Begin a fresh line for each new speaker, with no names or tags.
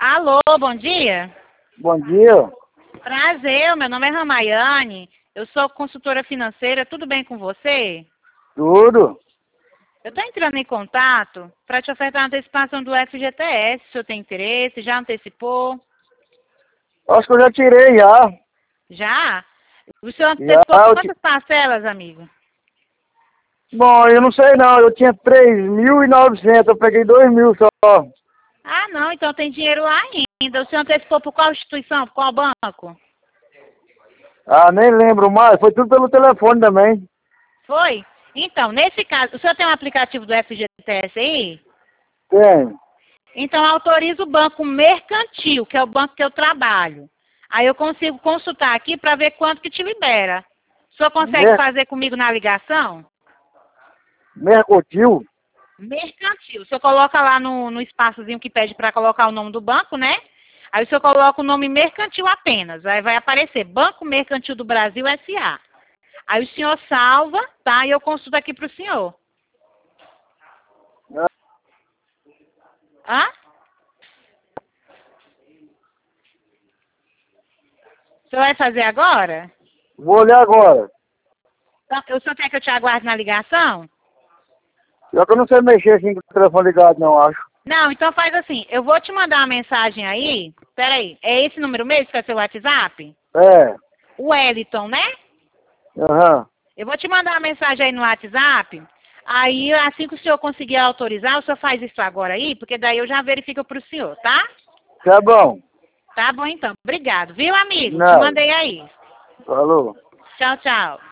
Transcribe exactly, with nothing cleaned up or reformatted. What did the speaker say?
Alô, bom dia.
Bom dia.
Prazer, meu nome é Ramayane. Eu sou consultora financeira, tudo bem com você?
Tudo.
Eu estou entrando em contato para te ofertar uma antecipação do F G T S, se o senhor tem interesse, já antecipou?
Acho que eu já tirei já.
Já? O senhor
Já,
antecipou
eu
quantas
ti-
parcelas, amigo?
Bom, eu não sei não, eu tinha três mil e novecentos, eu peguei dois mil só.
Ah, não, então tem dinheiro lá ainda. O senhor antecipou por qual instituição, por qual banco?
Ah, nem lembro mais, foi tudo pelo telefone também.
Foi? Então, nesse caso, o senhor tem um aplicativo do F G T S aí?
Tem.
Então, autoriza o banco mercantil, que é o banco que eu trabalho. Aí eu consigo consultar aqui para ver quanto que te libera. O senhor consegue
Mer
fazer comigo na ligação?
Mercantil?
Mercantil. O senhor coloca lá no, no espaçozinho que pede para colocar o nome do banco, né? Aí o senhor coloca o nome mercantil apenas. Aí vai aparecer Banco Mercantil do Brasil S A. Aí o senhor salva, tá? E eu consulto aqui para o senhor.
Ah,
Hã? O senhor vai fazer agora?
vou olhar agora.
Então, o senhor quer que eu te aguarde na ligação?
Só que eu não sei mexer assim com o telefone ligado não, acho.
Não, então faz assim. Eu vou te mandar uma mensagem aí. Peraí, é esse número mesmo que é seu WhatsApp?
É.
O Wellington, né?
Aham.
Eu vou te mandar uma mensagem aí no WhatsApp. Aí, assim que o senhor conseguir autorizar, o senhor faz isso agora aí, porque daí eu já verifico pro senhor, tá?
Tá bom.
Tá bom então. Obrigado. Viu, amigo? Te
Não.
mandei aí.
Falou.
Tchau, tchau.